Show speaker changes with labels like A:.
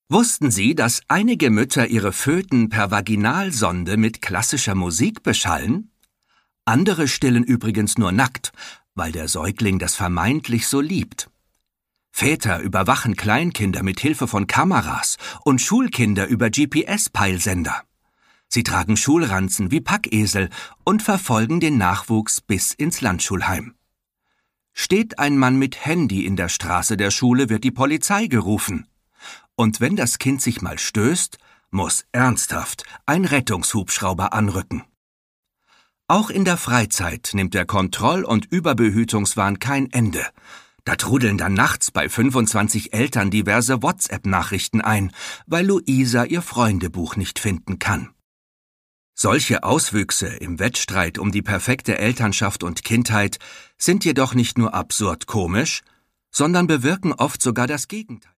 A: Wussten Sie, dass einige Mütter ihre Föten per Vaginalsonde mit klassischer Musik beschallen? Andere stillen übrigens nur nackt, weil der Säugling das vermeintlich so liebt. Väter überwachen Kleinkinder mit Hilfe von Kameras und Schulkinder über GPS-Peilsender. Sie tragen Schulranzen wie Packesel und verfolgen den Nachwuchs bis ins Landschulheim. Steht ein Mann mit Handy in der Straße der Schule, wird die Polizei gerufen. Und wenn das Kind sich mal stößt, muss ernsthaft ein Rettungshubschrauber anrücken. Auch in der Freizeit nimmt der Kontroll- und Überbehütungswahn kein Ende. Da trudeln dann nachts bei 25 Eltern diverse WhatsApp-Nachrichten ein, weil Luisa ihr Freundebuch nicht finden kann. Solche Auswüchse im Wettstreit um die perfekte Elternschaft und Kindheit sind jedoch nicht nur absurd komisch, sondern bewirken oft sogar das Gegenteil.